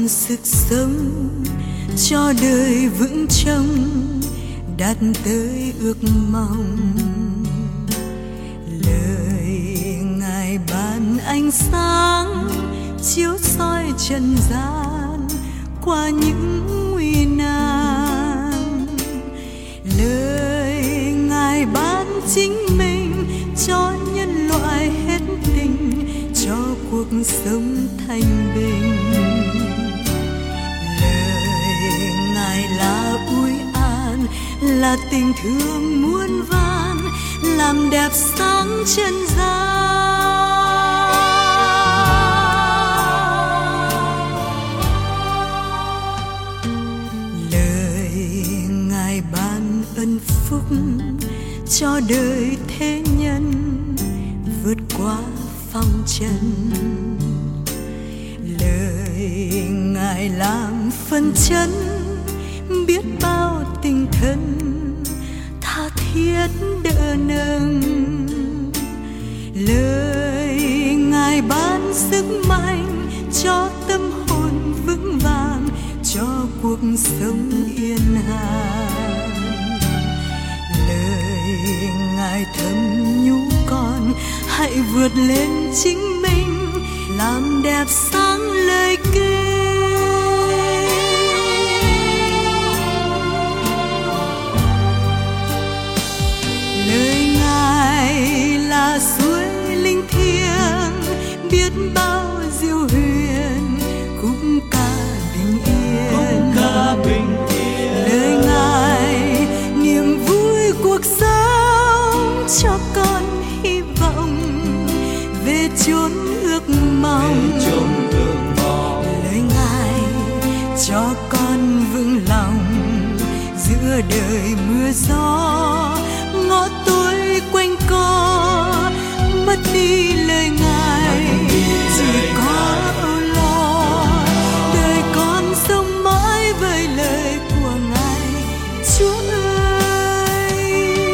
ban sức sống cho đời vững trông, đạt tới ước mong. Lời Ngài ban ánh sáng chiếu soi trần gian qua những nguy nan. Lời Ngài ban chính mình cho nhân loại hết tình, cho cuộc sống thanh bình. Lời Ngài là ủi an, là tình thương muôn vàn, làm đẹp sáng trần gian. Lời Ngài ban ân phúc cho đời thế nhân, vượt qua phong trần. Lời Ngài làm phân chấn, biết bao tình thân tha thiết đỡ nâng. Lời Ngài ban sức mạnh cho tâm hồn vững vàng, cho cuộc sống yên hàng. Lời Ngài thầm nhủ con hãy vượt lên chính mình, làm đẹp sáng lời kêu. Lời Ngài là suối linh thiêng, biết bao diệu huyền khúc ca bình yên. Lời Ngài niềm vui cuộc sống, cho con hy vọng về chốn ước mong. Lời Ngài cho con vững lòng giữa đời mưa gió, ngõ tối quanh co mất đi lời Ngài, chỉ có âu lo. Đời con sống mãi với lời của Ngài, Chúa ơi.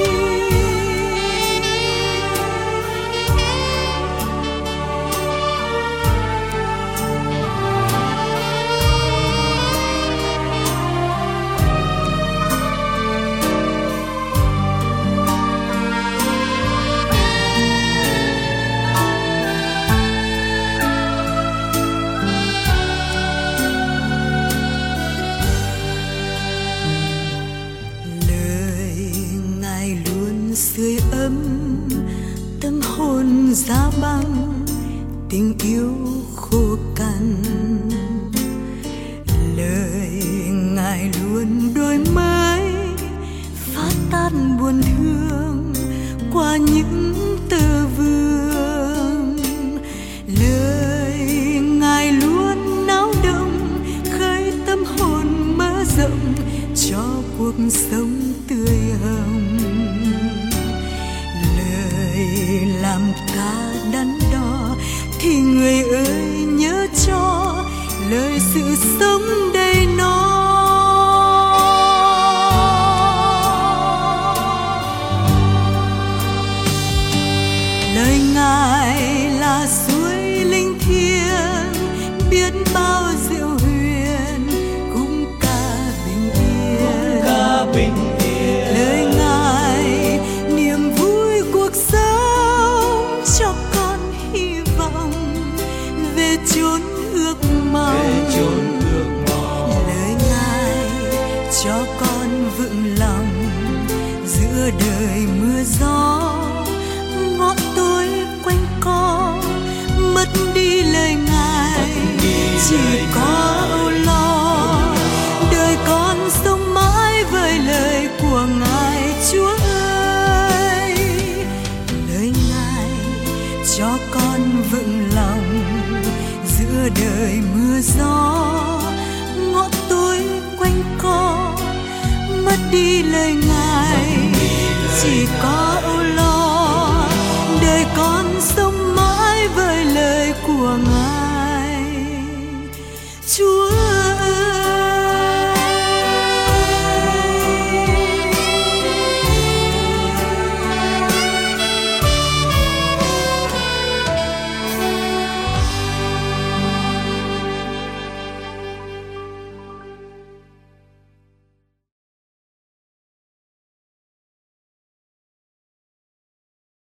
Sưởi ấm tâm hồn giá băng, tình yêu khô cằn. Lời Ngài luôn đổi mới, phá tan buồn thương qua những tờ vương. Lời Ngài luôn náo động, khơi tâm hồn mở rộng cho cuộc sống tươi hồng. Làm ta đắn đo thì người ơi nhớ cho lời sự sống đầy nó. Lời Ngài là suối linh thiêng, biết bao diệu huyền cũng ca bình yên. Lời Ngài niềm vui cuộc sống, cho con hy vọng về chốn ước mong. Lời Ngài cho con vững lòng giữa đời mưa gió, ngõ tối quanh co mất đi lời Ngài, chỉ có âu lo. Đời con sống mãi với lời của Ngài, Chúa ơi. Lời Ngài cho con vững lòng giữa đời mưa gió, ngõ tối quanh co mất đi lời Ngài, chỉ có